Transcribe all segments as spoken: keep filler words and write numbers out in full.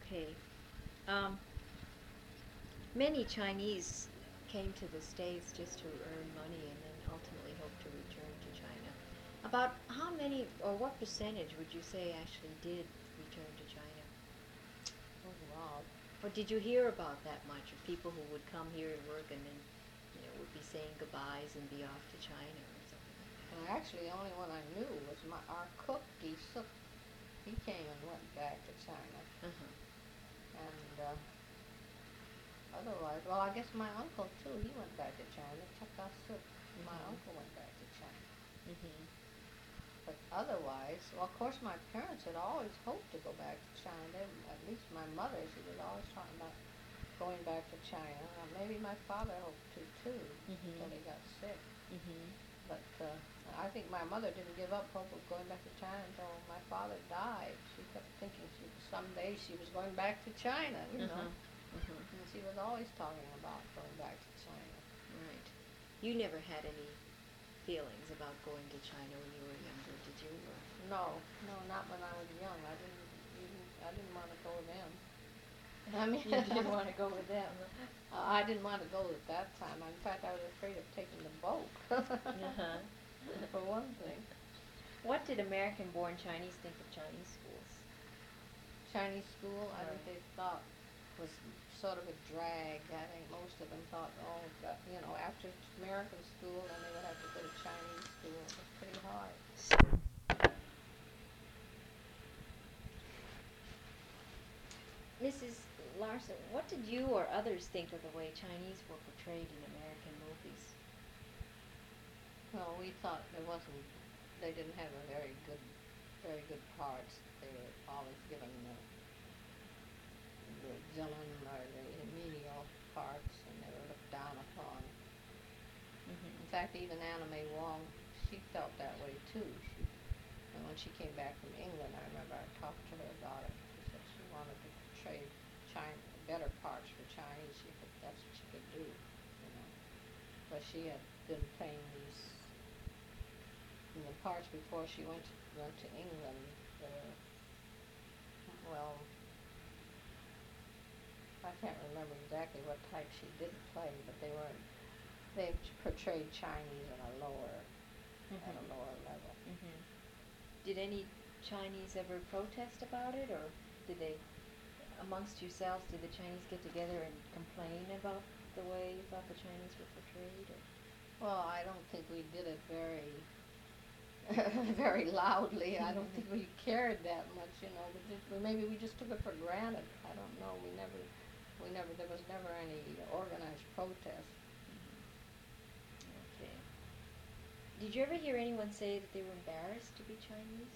Okay. Um, many Chinese came to the States just to earn money and then ultimately hope to return to China. About how many or what percentage would you say actually did return to China? Oh, wow. Or did you hear about that much of people who would come here and work and then, you know, would be saying goodbyes and be off to China or something like Well, actually, the only one I knew was my our cook, Gi Suk. He came and went back to China. that? Uh-huh. And uh, otherwise, well, I guess my uncle, too, he went back to China. Chaka Suk. My Mhm. uncle went back to China. Mhm. But otherwise, well, of course, my parents had always hoped to go back to China. They, at least my mother, she was always talking about going back to China. Uh, maybe my father hoped to, too, Mhm. until he got sick. Mhm. But uh, I think my mother didn't give up hope of going back to China until my father died. She kept thinking she someday she was going back to China, you know. Uh-huh. Uh-huh. And she was always talking about going back to China. Right. You never had any feelings about going to China when you were younger, did you? Or? No, no, not when I was young. I didn't even I didn't want to go then. I mean, You didn't want to go with them. uh, I didn't want to go at that time. In fact, I was afraid of taking the boat. Uh-huh. For one thing, What did American-born Chinese think of Chinese schools? Chinese school, I think Right. they thought was sort of a drag. I think most of them thought, oh, but, you know, after American school, then they would have to go to Chinese school. It was pretty hard. Missus Larson, what did you or others think of the way Chinese were portrayed in American movies? Well, we thought there wasn't, they didn't have a very good, very good parts. They were always given the, the villain or the menial parts, and they were looked down upon. In Mm-hmm. fact, even Anna May Wong, she felt that way too. She, and when she came back from England, I remember I talked to her about it. She said she wanted to portray China, better parts for Chinese. She could, that's what she could do, you know. But she had been playing these in the parts before she went to, went to England. Were, well, I can't remember exactly what type she did play, but they were they portrayed Chinese in a lower at a Mm-hmm. lower level. Mm-hmm. Did any Chinese ever protest about it, or did they, amongst yourselves, did the Chinese get together and complain about the way you thought the Chinese were portrayed? Or? Well, I don't think we did it very very loudly. I don't think we cared that much, you know. We just, well, maybe we just took it for granted. I don't know. We never, we never. There was never any organized protest. Okay. Did you ever hear anyone say that they were embarrassed to be Chinese?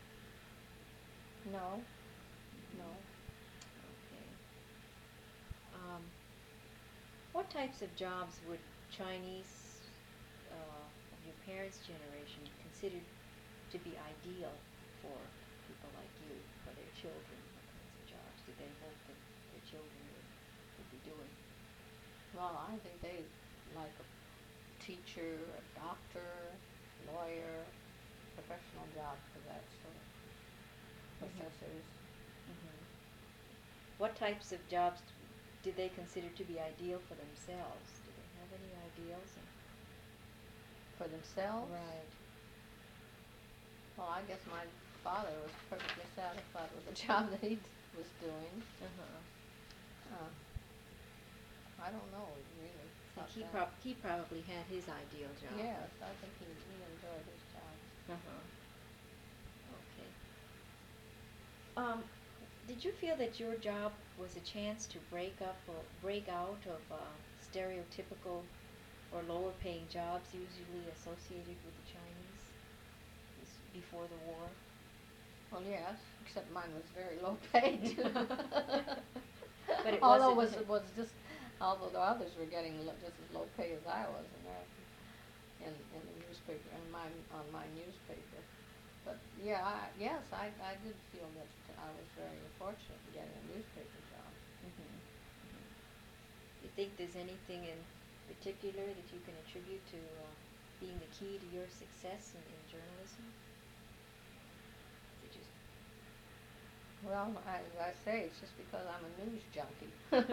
No, Mm-hmm. no. Okay. Um, what types of jobs would Chinese uh, of your parents' generation consider to be ideal for people like you, for their children? What kinds of jobs did they hope that their children would, would be doing? Well, I think they like a teacher, a doctor, lawyer, professional jobs for that sort. Mm-hmm. Professors. Mm-hmm. What types of jobs did they consider to be ideal for themselves? Do they have any ideals? For themselves? Right. Well, I guess my father was perfectly satisfied with the job that he was doing. Uh-huh. Uh, I don't know, really. I think About he that. prob he probably had his ideal job. Yes, I think he, he enjoyed his job. Uh-huh. Okay. Um, did you feel that your job was a chance to break up or break out of uh, stereotypical or lower paying jobs usually associated with the Chinese before the war? Well, yes, except mine was very low paid too. But it Although wasn't. it was it was just, although the others were getting lo- just as low pay as I was in there, in in the newspaper, in my on my newspaper. But yeah, I, yes, I I did feel that I was very fortunate in getting a newspaper job. Mm-hmm. Mm-hmm. You think there's anything in particular that you can attribute to uh, being the key to your success in, in journalism? Did you? Well, I, as I say, it's just because I'm a news junkie.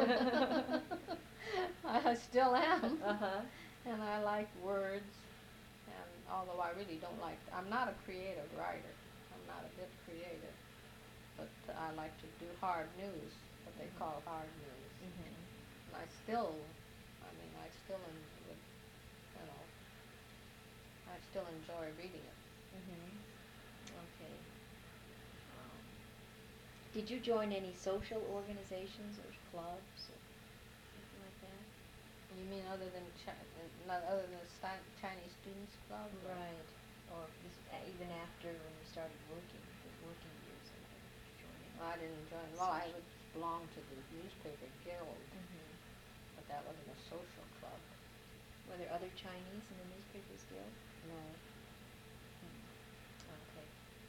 I still am. Uh-huh. And I like words, and although I really don't like, I'm not a creative writer. I'm not a bit creative, but I like to do hard news, what they Mhm. call hard news. Mhm. And I still, I mean, I still, en- would, you know, I still enjoy reading it. Mhm. Okay. Um, did you join any social organizations or clubs or anything like that? You mean other than Chi- uh, not other than the Sti- Chinese Students Club? or- Right. Or this, uh, even after when you started working, the working years or whatever, did you join any? Well, I didn't join. Well, I would belong to the newspaper guild, Mhm. but that wasn't a social club. Were there other Chinese in the Newspapers Guild? No, Hmm. Okay.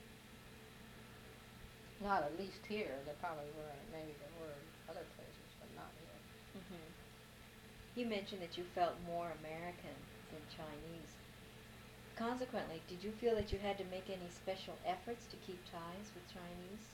not at least here. There probably were. Maybe there were other places, but not here. Mhm. You mentioned that you felt more American than Chinese. Consequently, did you feel that you had to make any special efforts to keep ties with Chinese?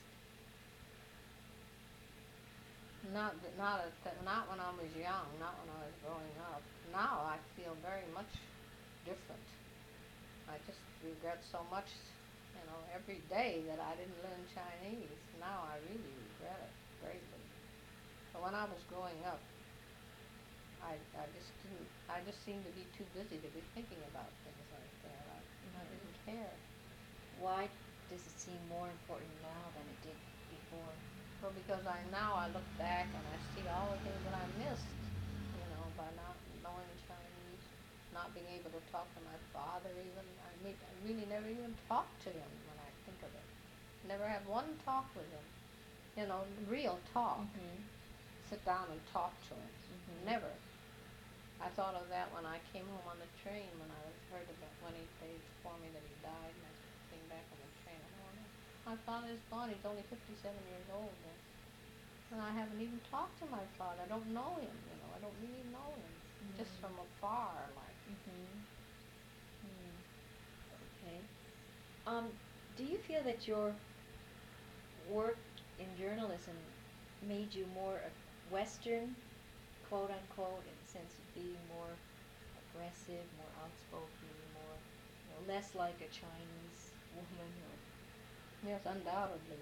Not th- not at th- not when I was young. Not when I was growing up. Now I feel very much different. I just regret so much, you know, every day that I didn't learn Chinese. Now I really regret it greatly. But when I was growing up, I, I just didn't, I just seemed to be too busy to be thinking about things like that. I, I Mhm. didn't care. Why does it seem more important now than it did before? Well, because I now I look back and I see all the things that I missed, you know, by not knowing Chinese, not being able to talk to my father even. I, mean, I really never even talked to him when I think of it. Never had one talk with him, you know, real talk. Mhm. Sit down and talk to him. Mhm. Never. I thought of that when I came home on the train when I was heard about when he they informed me that he died and I came back on the train. Oh, no. My father's gone. He's only fifty-seven years old now. And I haven't even talked to my father. I don't know him, you know. I don't really know him. Just Mm. from afar, like. Mhm. Hmm. Okay. Um, do you feel that your work in journalism made you more a Western, quote unquote, in the sense of being more aggressive, more outspoken, more, you know, less like a Chinese woman or Yes, undoubtedly.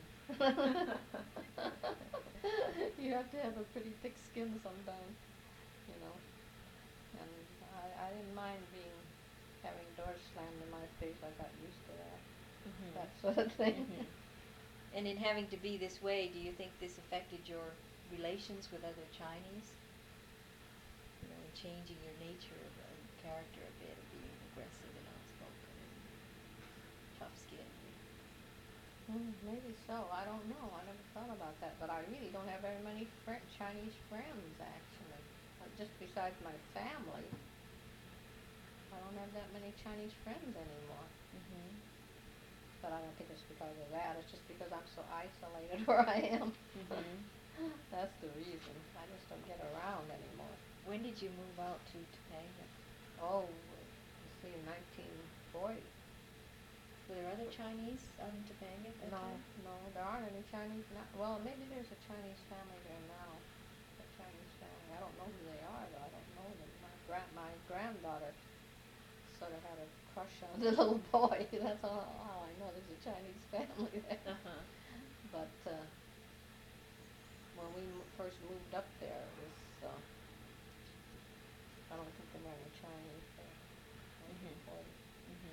You have to have a pretty thick skin sometimes, you know. And I, I didn't mind being having doors slammed in my face. I got used to that, Mhm. that sort of thing. Mhm. And in having to be this way, do you think this affected your relations with other Chinese? You know, in changing your nature of, uh, character a bit, of being aggressive and outspoken and tough-skinned. Mm, maybe so. I don't know. I never thought about that. But I really don't have very many fr- Chinese friends, actually. Uh, just besides my family, I don't have that many Chinese friends anymore. Mhm. But I don't think it's because of that. It's just because I'm so isolated where I am. Mhm. That's the reason. I just don't get around anymore. When did you move out to Topanga? Oh, you see, in nineteen forty. Were there other Chinese out in Topanga at that No, time? no, there aren't any Chinese now. Well, maybe there's a Chinese family there now. A Chinese family. I don't know who they are, though. I don't know them. My grand, my granddaughter sort of had a crush on the little boy. That's all, all I know. There's a Chinese family there. Uh-huh. But uh, when we m- first moved up there, it was. Uh, I don't think there were any Chinese there. Mhm. nineteen forty. Mhm.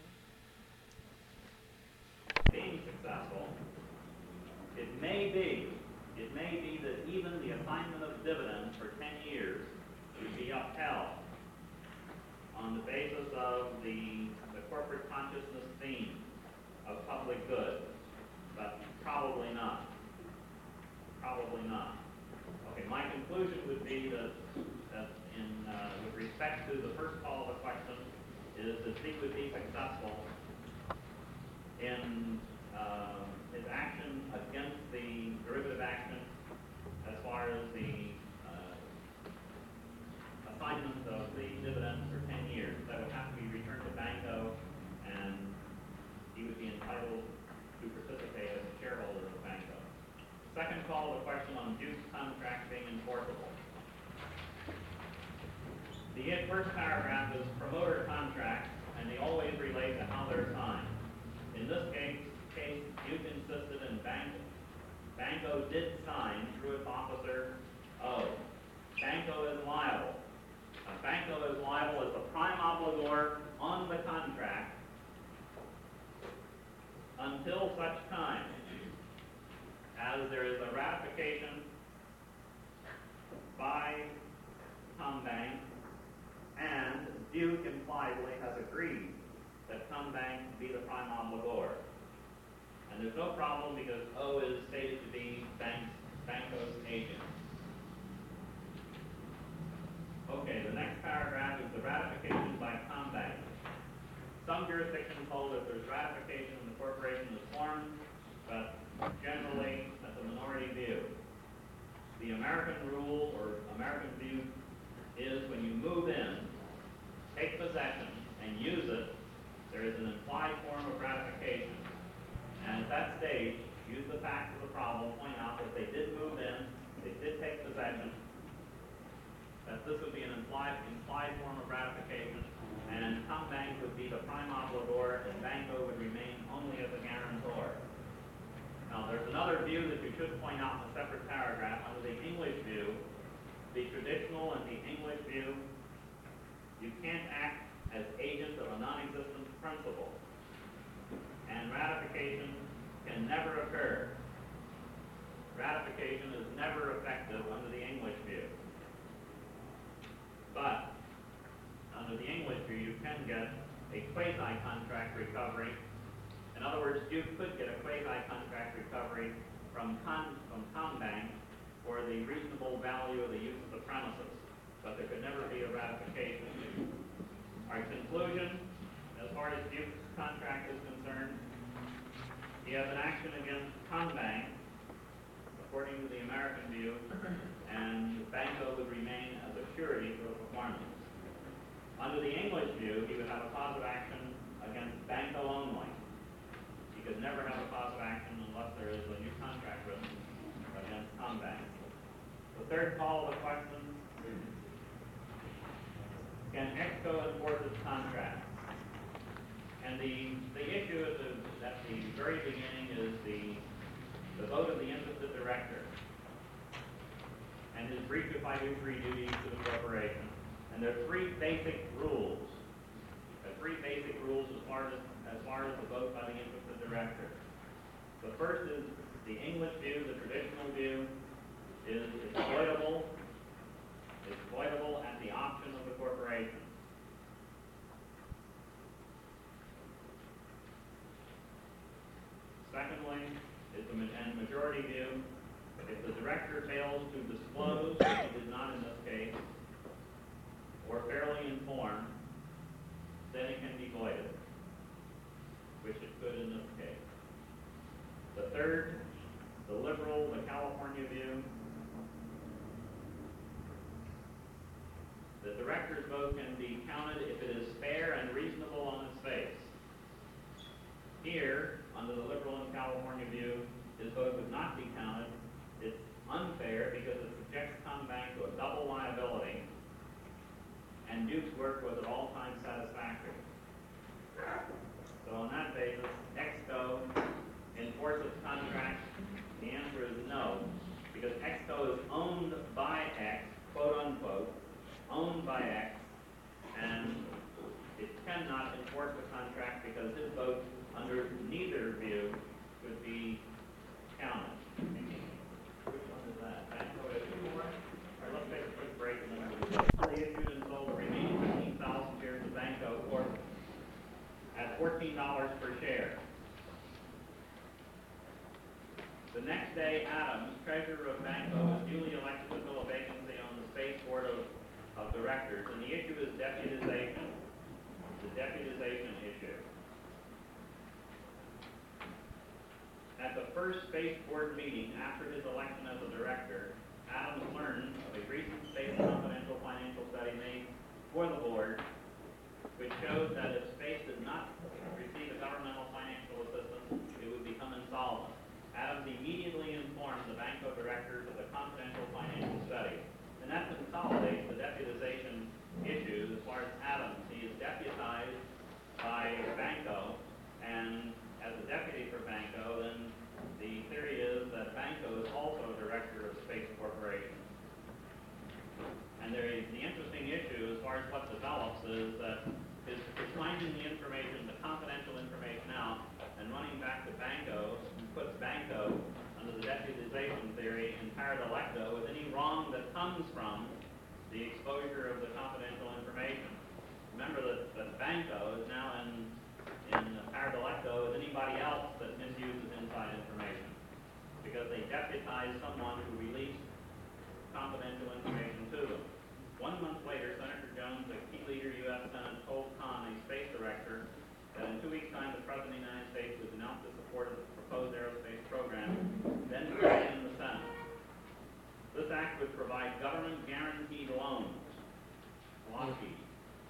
Being successful, it may be, it may be that even the assignment of dividends for ten years should be upheld on the basis of the, the corporate consciousness theme of public good, but probably not. Probably not. Okay, my conclusion would be that, that in, uh, with respect to the first part of the question, is that he would be successful in uh, his action against the derivative action as far as the uh, assignment of the dividends for ten years. That would have to be returned to Banco, and he would be entitled to participate as a shareholder of Banco. Duke's contract being enforceable. The first paragraph is promoter contracts, and they always relate to how they're signed. In this case, case Duke insisted and Banco, Banco did sign through its officer O. Banco is liable. Now, Banco is liable as the prime obligor on the contract until such time as there is a ratification by Combank and Duke impliedly has agreed that Combank be the prime obligor. And there's no problem because O is stated to be Bank, Banco's agent. Okay, the next paragraph is the ratification by Combank. Some jurisdictions hold that there's ratification when the corporation is formed, but generally that's a minority view. The American rule or American view is when you move in, take possession, and use it, there is an implied form of ratification. And at that stage, use the facts of the problem, point out that they did move in, they did take possession, that this would be an implied, implied form of ratification, and Combank would be the prime obligor, and Banco would remain only as a guarantor. Now, there's another view that you should point out in a separate paragraph. Under the English view, the traditional and the English view, you can't act as agent of a non-existent principle, and ratification can never occur. Ratification is never effective under the English view. But under the English view, you can get a quasi-contract recovery. In other words, you could get a quasi-contract recovery from, con from Combank for the reasonable value of the use of the premises, but there could never be a ratification. Our conclusion, as far as Duke's contract is concerned, he has an action against Combank, according to the American view, and Banco would remain as a surety for the performance. Under the English view, he would have a cause of action against Banco only. He could never have a cause of action unless there is a new contract written against Combank. The third call of the question, can EXCO enforce its contract? And the, the issue at the, at the very beginning is the, the vote of the interested director and his breach of fiduciary duties to the corporation. And there are three basic rules. There are three basic rules as far as, as far as the vote by the interested director. The first is the English view, the traditional view, is it's voidable. It's voidable at the option of the corporation. Secondly, is the and majority view. If the director fails to disclose, which he did not in this case, or fairly inform, then it can be voided, which it could in this case. The third, the liberal, the California view. The director's vote can be counted if it is fair and reasonable on its face. Here, under the liberal and California view, his vote would not be counted. It's unfair because it subjects Combank to a double liability, and Duke's work was at all times satisfactory. So on that basis, EXCO enforces contract. The answer is no, because EXCO is owned by X, quote unquote, owned by X, and it cannot enforce the contract because his vote under neither view could be counted. Which one is that? Banco issue? All right, let's take a quick break and then we'll fully issued and sold the remaining fifteen thousand shares of Banco for at fourteen dollars per share. The next day, Adams, treasurer of Banco, was duly elected to fill a vacancy on the Space Board of, of Directors, and the issue is deputization, the deputization issue. At the first Space Board meeting after his election as a director, Adams learned of a recent Space Confidential financial study made for the board, which showed that if Space did not receive a governmental financial assistance, it would become insolvent. Adams immediately informed the Banco directors of the confidential the deputization theory in par delicto with any wrong that comes from the exposure of the confidential information. Remember that, that Banco is now in, in par delicto with anybody else that misuses inside information, because they deputized someone who released confidential information to them. One month later, Senator Jones, a key leader U S Senate, told Kahn, a space director, that in two weeks' time the President of the United States would announce the support of the proposed aerospace program, then carried in the Senate. This act would provide government-guaranteed loans, Lockheed,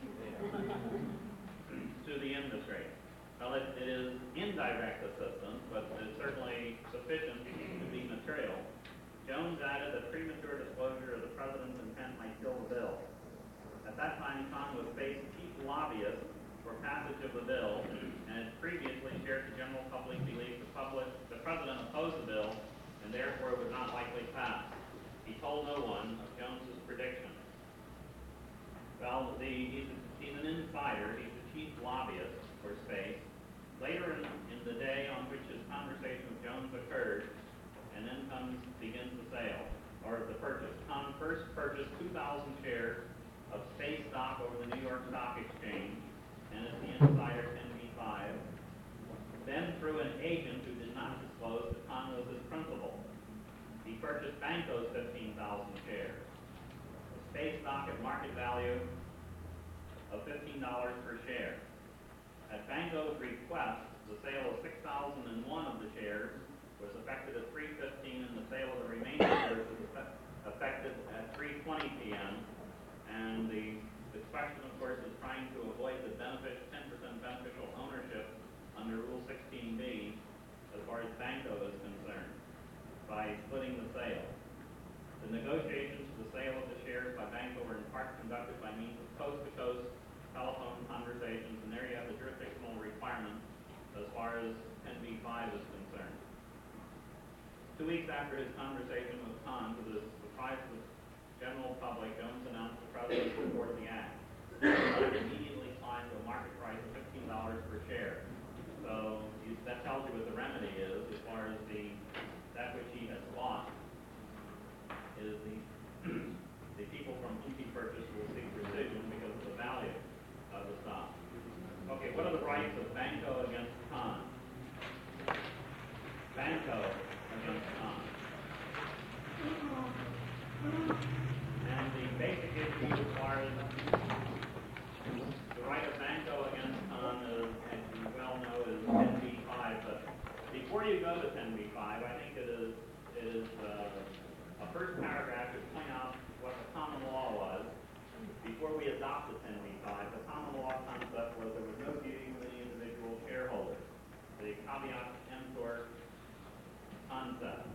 to the industry. Well, it, it is indirect assistance, but it's certainly sufficient to be material. Jones added that premature disclosure of the President's intent might kill the bill. At that time, Kahn was Space's chief lobbyist for passage of the bill, and had previously shared the general public belief the, public, the President opposed the bill, and therefore it would not likely pass. He told no one of Jones's prediction. Well, the, he's, he's an insider. He's the chief lobbyist for Space. Later in, in the day on which his conversation with Jones occurred, and then comes, begins the sale, or the purchase. Kahn first purchased two thousand shares of Space stock over the New York Stock Exchange, and as the insider ten B five, then through an agent who did not disclose that Kahn was his principal. He purchased Banco's fifteen thousand shares. The Space stock at market value of fifteen dollars per share. At Banco's request, the sale of six thousand one of the shares was effected at three fifteen, and the sale of the remaining shares was effected at three twenty p m And the, the question, of course, is trying to avoid the benefit, ten percent beneficial ownership under Rule sixteen B as far as Banco is concerned by splitting the sale. The negotiations for the sale of the shares by Banco were in part conducted by means of coast-to-coast telephone conversations, and there you have the jurisdictional requirement as far as ten B five is concerned. Two weeks after his conversation with Kahn, to the surprise of the general public, Jones announced the President's support of the act. It immediately climbed to a market price of fifteen dollars per share. So you, that tells you what the remedy is as far as the that which he has lost is the the people from whom he purchased will seek rescission because of the value of the stock. Okay, what are the rights of Banco against Kahn? Banco against Kahn. And the basic issue as far as the right of Banco against Kahn is, as you well know, is ten B five. But before you go to ten B five, I think it is it is uh, a first paragraph to point out what the common law was. Before we adopted ten B five, the common law concept was there was no duty to any individual shareholder. The caveat emptor concept.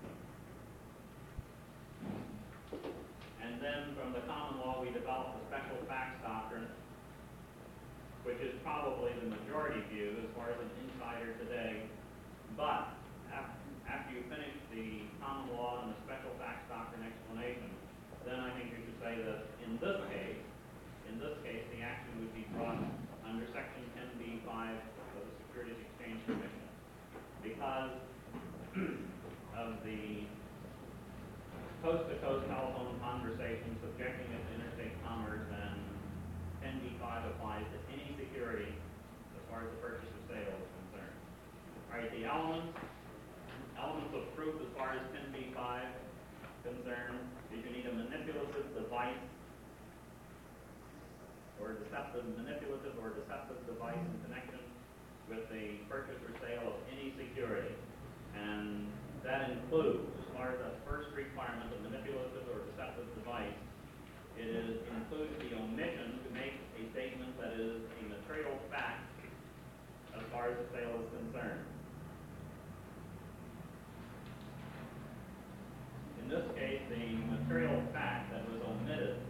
And then from the common law we developed the special facts doctrine, which is probably the majority view as far as an insider today. But af after you finish the common law and the special facts doctrine explanation, then I think you should say that in this case, in this case, the action would be brought under Section ten B five of the Securities Exchange Commission because of the coast-to-coast telephone conversation subjecting it to interstate commerce, and ten B five applies to any security as far as the purchase or sale is concerned. All right, the elements, elements of proof as far as ten B five concerned is you need a manipulative device or deceptive, manipulative or deceptive device in connection with the purchase or sale of any security. And that includes, as far as that first requirement of manipulative or deceptive device, it is, includes the omission to make a statement that is a material fact as far as the sale is concerned. In this case, the material fact that was omitted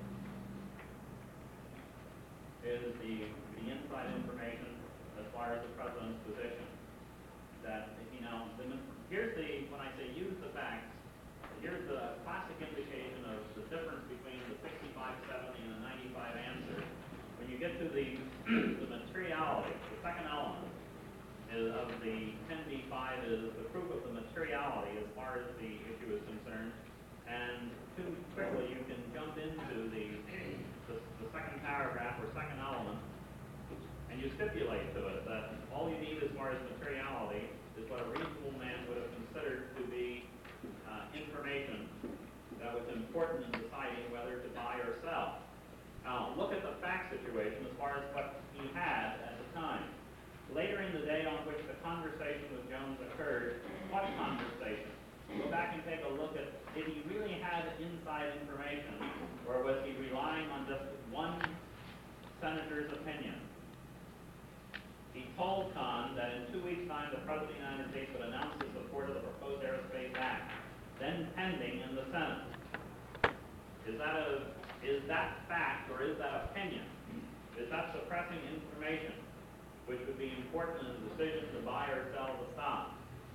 is the, the inside information as far as the President's position. That, you know, the, here's the, when I say use the facts, here's the classic indication of the difference between the sixty-five seventy and the ninety-five answer. When you get to the, the materiality, the second element is of the ten B five side is the proof of the materiality as far as the issue is concerned. And too quickly, you can jump into the, the, the second paragraph or second element, and you stipulate to it that all you need as far as materiality is what a reasonable man would have considered to be uh, information that was important in deciding whether to buy or sell. Now, look at the fact situation as far as what he had at the time. Later in the day on which the conversation with Jones occurred, what conversation? Go back and take a look at, did he really have inside information, or was he relying on just one senator's opinion? He told Kahn that in two weeks' time the President of the United States would announce his support of the proposed Aerospace Act, then pending in the Senate. Is that a, is that fact, or is that opinion? Is that suppressing information, which would be important in the decision to buy or sell the stock?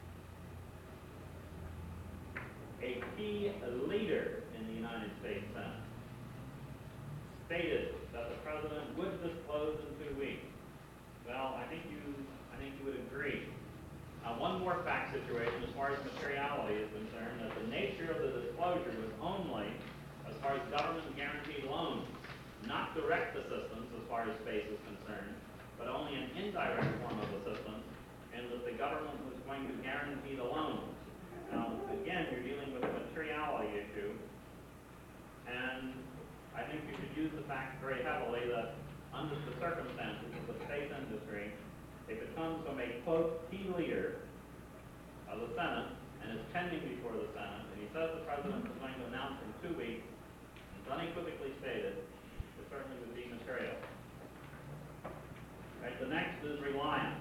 A key leader in the United States Senate stated that the President would disclose in two weeks. Well, I think you, I think you would agree. Uh, one more fact situation as far as materiality is concerned, that the nature of the disclosure was only as far as government guaranteed loans, not direct assistance as far as space is concerned, but only an indirect form of assistance, and that the government was going to guarantee the loans. Now, again, you're dealing with a materiality issue, and I think you should use the fact very heavily that under the circumstances of the space industry, if it comes from a, quote, key leader of the Senate, and is pending before the Senate, and he says the President is going to announce in two weeks, it's unequivocally stated, it certainly would be material. Right, the next is reliance.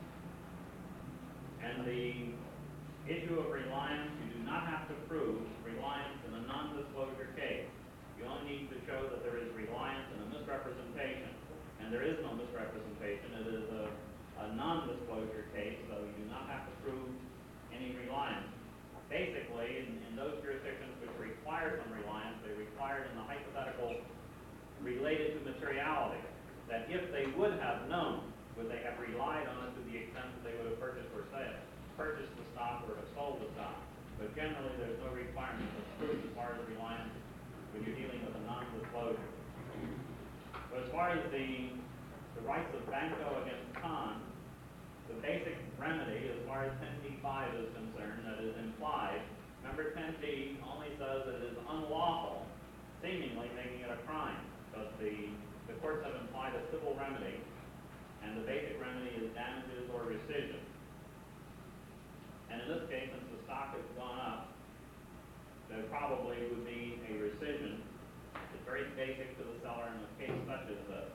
And the issue of reliance, you do not have to prove reliance in a non-disclosure case. You only need to show that there is reliance in a misrepresentation. And there is no misrepresentation. It is a, a non-disclosure case, so you do not have to prove any reliance. Basically, in, in those jurisdictions which require some reliance, they require in the hypothetical related to materiality, that if they would have known, would they have relied on it to the extent that they would have purchased or sale, purchased the stock or have sold the stock. But generally, there's no requirement of proof as far as reliance when you're dealing with a non-disclosure. But as far as the, the rights of Banco against Kahn, the basic remedy as far as ten D five is concerned that is implied, remember ten D only says that it is unlawful, seemingly making it a crime. But the, the courts have implied a civil remedy, and the basic remedy is damages or rescission. And in this case, since the stock has gone up, there probably would be a rescission. It's very basic to the seller in a case such as this.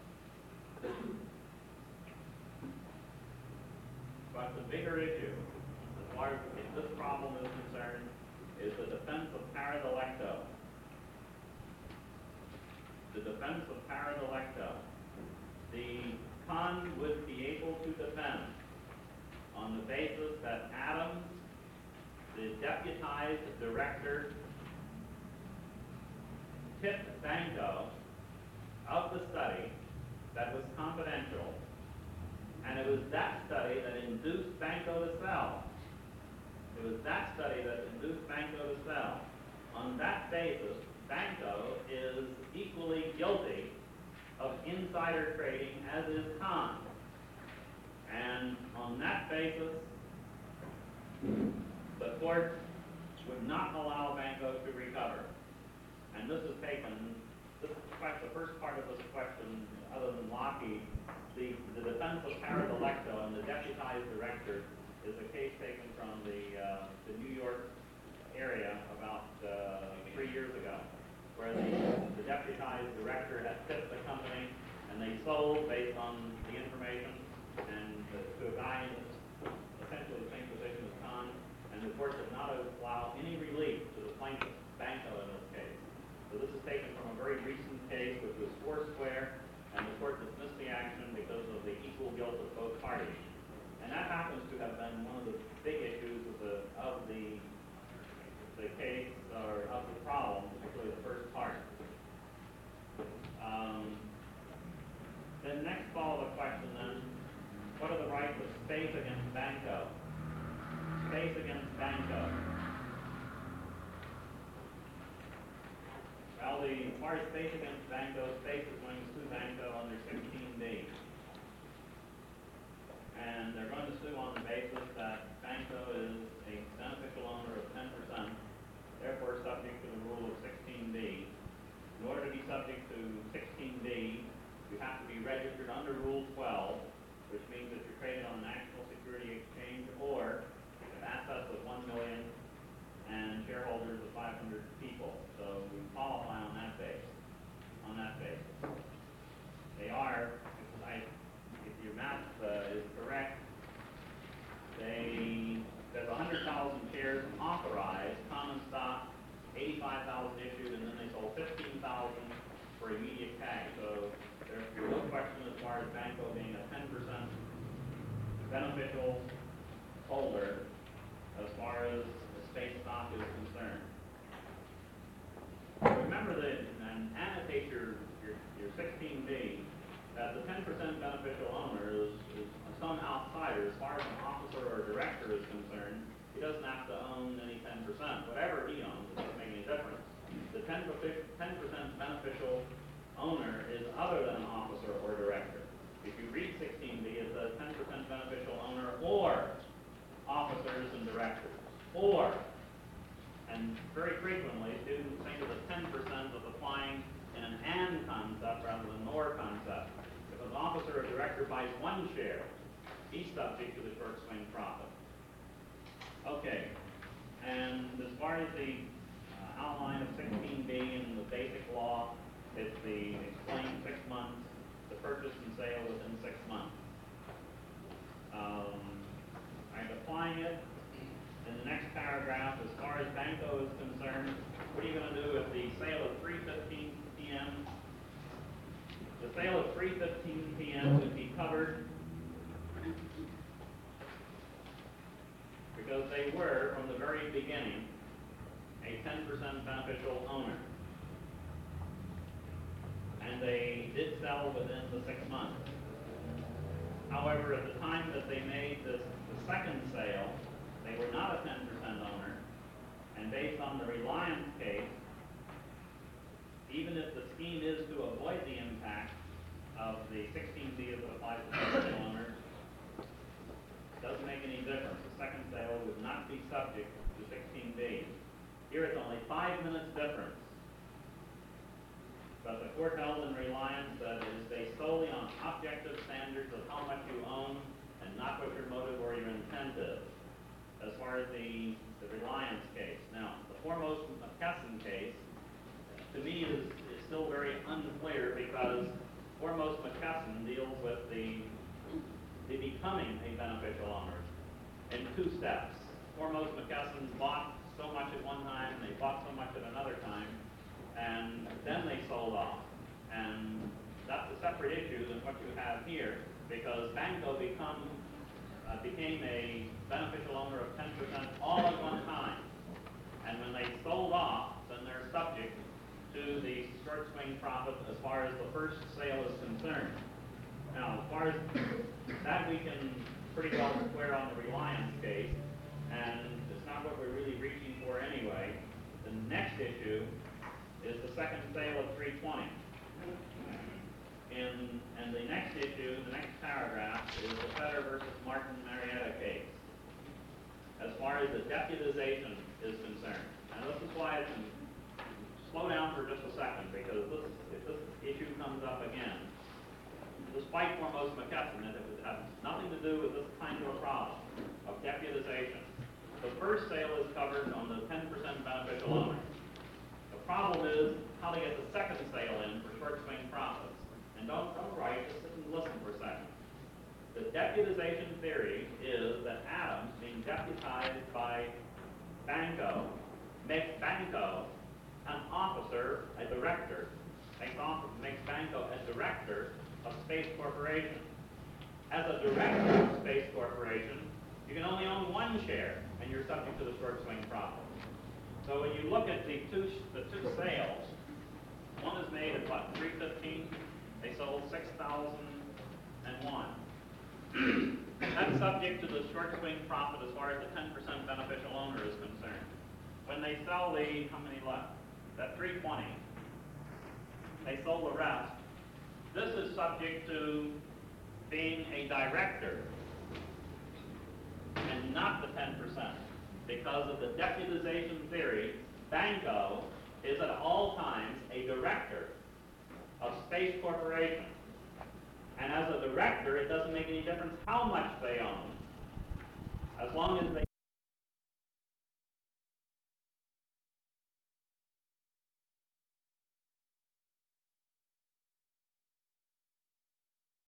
But the bigger issue, as far as this problem is concerned, is the defense of para delicto. The defense of para delicto. The Kahn would be able to defend on the basis that Adams, the deputized director, tipped Banco of the study that was confidential, and it was that study that induced Banco to sell. It was that study that induced Banco to sell. On that basis, Banco is equally guilty of insider trading as is Kahn. And on that basis, the court would not allow Banco to recover. And this is taken, this is the first part of this question, other than Lockheed, the, the defense of para delicto and the deputized director is a case taken from the, uh, the New York area about uh, three years ago, where the, the deputized director had tipped the company, and they sold based on the information, and uh, to a guy in essentially the same position as Kahn, and the court did not allow any relief to the plaintiff, Banco, in this case. So this is taken from a very recent case, which was Foursquare, and the court dismissed the action because of the equal guilt of both parties. And that happens to have been one of the big issues of the of the the case, or of the problem, particularly the first part. Um, the next follow-up question then, what are the rights of space against Banco? Space against Banco. Well, the, as far as Space against Banco, Space is going to sue Banco under sixteen B. And they're going to sue on the basis that Banco is a beneficial owner of ten percent, therefore subject to the rule of sixteen B. In order to be subject to sixteen B, you have to be registered under Rule twelve, which means that you're traded on the National Security Exchange, or have assets of one million and shareholders of five hundred people. So we qualify on that basis. On that basis, they are. If, I, if your math uh, is correct, they there's one hundred thousand shares authorized, common stock, eighty-five thousand issued, and then they sold fifteen thousand for immediate cash. So there's no question as far as Banco being a ten percent beneficial holder as far as the Space stock is concerned. Remember that, and annotate your, your, your sixteen B, that the ten percent beneficial owner is, is some outsider. As far as an officer or director is concerned, he doesn't have to own any ten percent. Whatever he owns, it doesn't make any difference. The ten percent beneficial owner is other than an officer or director. If you read sixteen B, it says ten percent beneficial owner or officers and directors. Or, and very frequently, students think of the ten percent as applying in an and concept rather than or concept. If an officer or director buys one share, he's subject to the short swing profit. Okay, and as far as the uh, outline of sixteen B in the basic law, it's the explained six months, the purchase and sale within six months. Um, I'm applying it in the next paragraph. As far as Banco is concerned, what are you going to do if the sale of three fifteen p m The sale of three fifteen p m would be covered because they were, from the very beginning, a ten percent beneficial owner. And they did sell within the six months. However, at the time that they made this, the second sale, they were not a ten percent owner. And based on the Reliance case, even if the scheme is to avoid the impact of the sixteen B as it applies to beneficial owners, doesn't make any difference. The second sale would not be subject to sixteen B. Here it's only five minutes difference. But the court held in Reliance that it is based solely on objective standards of how much you own and not what your motive or your intent is, as far as the, the Reliance case. Now, the Foremost McKesson case, to me, is, is still very unclear because Foremost McKesson deals with the, the becoming a beneficial owner in two steps. Foremost McKesson bought so much at one time, they bought so much at another time, and then they sold off. And that's a separate issue than what you have here, because Banco become, uh, became a beneficial owner of ten percent all at one time. And when they sold off, then they're subject to the short swing profit as far as the first sale is concerned. Now, as far as that, we can pretty well square on the Reliance case, and it's not what we're really reaching for anyway. The next issue is the second sale of three twenty. In, and the next issue, the next paragraph, is the Fetter versus Martin Marietta case. As far as the deputization is concerned. And this is why it's, slow down for just a second, because this, if this issue comes up again, despite Foremost McKesson, it has nothing to do with this kind of a problem of deputization. The first sale is covered on the ten percent beneficial owner. The problem is how to get the second sale in for short swing profits. And don't, don't write, just sit and listen for a second. The deputization theory is that Adams, being deputized by Banco, makes Banco an officer, a director, makes, off, makes Banco a director of Space Corporation. As a director of Space Corporation, you can only own one share, and you're subject to the short swing profit. So when you look at the two, the two sales, one is made at what, three fifteen? They sold six thousand one. That's subject to the short swing profit as far as the ten percent beneficial owner is concerned. When they sell the, how many left? That three twenty, they sold the rest. This is subject to being a director and not the ten percent. Because of the deputization theory, Banco is at all times a director of Space Corporation. And as a director, it doesn't make any difference how much they own, as long as they